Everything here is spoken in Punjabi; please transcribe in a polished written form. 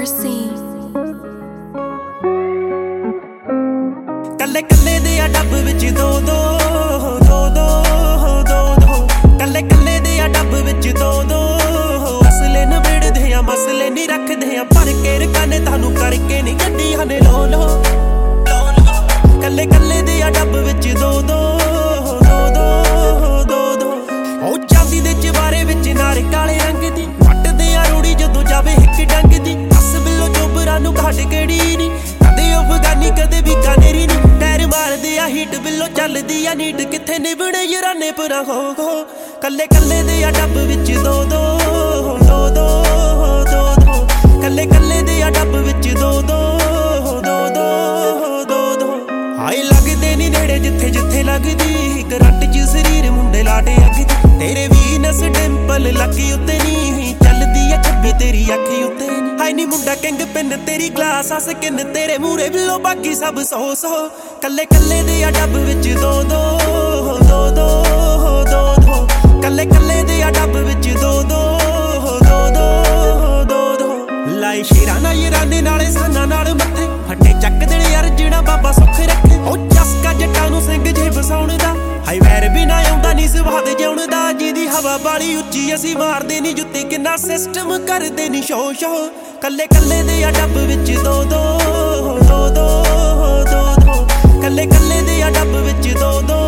Mercy. ਕੱਲੇ ਕੱਲੇ ਦੇ ਆ ਡੱਬ ਵਿੱਚ ਦੋ ਦੋ ਦੋ ਦੋ ਦੋ ਦੋ ਕੱਲੇ ਕੱਲੇ ਦੇ ਆ ਡੱਬ ਵਿੱਚ ਦੋ ਦੋ ਅਸਲੇ ਨਵੇੜਦੇ ਆ ਮਸਲੇ ਨਹੀਂ ਰੱਖਦੇ ਆ ਭਰ ਕੇ ਰਕਾਨੇ ਤੁਹਾਨੂੰ ਕਰਕੇ ਨਹੀਂ ਗੱਡੀਆਂ ਨੇ ਲੋ ਲੋ ਕੱਲੇ ਕੱਲੇ ਦੇ ਆ ਡੱਬ ਵਿੱਚ ਦੋ ਦੋ ਦੋ ਦੋ ਦੋ ਦੋ ਉਹ ਚਾਂਦੀ ਦੇ ਚਵਾਰੇ ਵਿੱਚ ਨਾਰ ਕਾਲੇ ਰੰਗ ਦੀ ਵੱਟਦੇ ਆ ਰੂੜੀ ਜਦੋਂ ਜਾਵੇ ਇੱਕ ਡੰਗ ਦੀ ਅਸ ਬਿੱਲੋ ਚੋਬਰਾਂ ਨੂੰ ਘਾਟ ਕਿਹੜੀ ਨੀ ਕਦੇ ਅਫਗਾਨੀ ਕਦੇ ਵੀ ਕਾਨੇਰੀ ਨੀ ਟਾਇਰ ਮਾਰਦੇ ਆ ਹੀਟ ਬਿੱਲੋ ਚੱਲਦੀ ਆ ਨੀਟ ਕਿੱਥੇ ਨਿਭਣੇ ਯਾਰਾਨੇ ਪਰਾਂ ਹੋ ਕੱਲੇ ਕੱਲੇ ਦੇ ਆ ਡੱਬ ਵਿੱਚ ਦੋ ਦੋ ਦੋ ਦੋ ਦੋ ਦੋ ਕੱਲੇ ਕੱਲੇ ਦੇ ਆ ਡੱਬ ਵਿੱਚ ਦੋ ਦੋ ਦੋ ਦੋ ਦੋ ਦੋ ਹਾਏ ਲੱਗਦੇ ਨੀ ਨੇੜੇ ਜਿੱਥੇ ਜਿੱਥੇ ਲੱਗਦੀ ਕਰੰਟ ਚ ਸਰੀਰ ਮੁੰਡੇ ਲਾਟੇ ਅੱਗ ਤੇਰੇ ਵੀਨਸ ਡਿੰਪਲ ਲੱਗੀ ਉੱਤੇ ਨੀ ਚੱਲਦੀ ਆ ਛੱਬੀ ਤੇਰੀ ਅੱਖੀ ਉੱਤੇ ਹਾਏ ਨੀ ਮੁੰਡਾ ਕਿੰਗ ਪਿੰਨ ਤੇਰੀ ਗਲਾਸ ਆ ਸਕਿਨ ਤੇਰੇ ਮੂਰੇ ਬਿੱਲੋ ਬਾਕੀ ਸਭ ਸੌ ਸੌ ਕੱਲੇ ਕੱਲੇ ਦੇ ਆ ਡੱਬ ਵਿੱਚ ਦੋ ਦੋ ਦੋ ਦੋ ਦੋ ਦੋ ਕੱਲੇ ਕੱਲੇ ਦੇ ਆ ਡੱਬ ਵਿੱਚ ਦੋ ਦੋ ਦੋ ਦੋ ਦੋ ਦੋ ਲਾਈ ਸ਼ੇਰਾਂ ਨਾਲ ਯਾਰਾਨੇ ਨਾਲੇ ਸਾਨਾ ਨਾਲ ਮੱਥੇ ਫੱਟੇ ਚੱਕ ਦੇਣ ਯਾਰ ਜਿਹੜਾ ਬਾਬਾ ਸੁੱਖ ਰੱਖੇ ਉਹ ਚਸਕਾ ਜੱਟਾਂ ਨੂੰ ਸਿੰਘ ਜੇ ਵਸਾਉਣ ਦਾ ਹਾਈ ਵੈਰ ਵੀ ਨਾ ਆਉਂਦਾ ਨੀ ਸਵਾਦ ਜਿਉਣ ਦਾ ਜਿਹਦੀ ਹਵਾ ਬਾਲੀ ਉੱਚੀ ਅਸੀਂ ਮਾਰਦੇ ਨੀ ਜੁੱਤੇ ਕਿੰਨਾ ਸਿਸਟਮ ਕਰਦੇ ਨੀ ਸ਼ੋ ਸ਼ੋ ਕੱਲੇ ਕੱਲੇ ਦੇ ਆ ਡੱਬ ਵਿੱਚ ਦੋ ਦੋ ਦੋ ਦੋ ਦੋ ਦੋ ਕੱਲੇ ਕੱਲੇ ਦੇ ਆ ਡੱਬ ਵਿੱਚ ਦੋ ਦੋ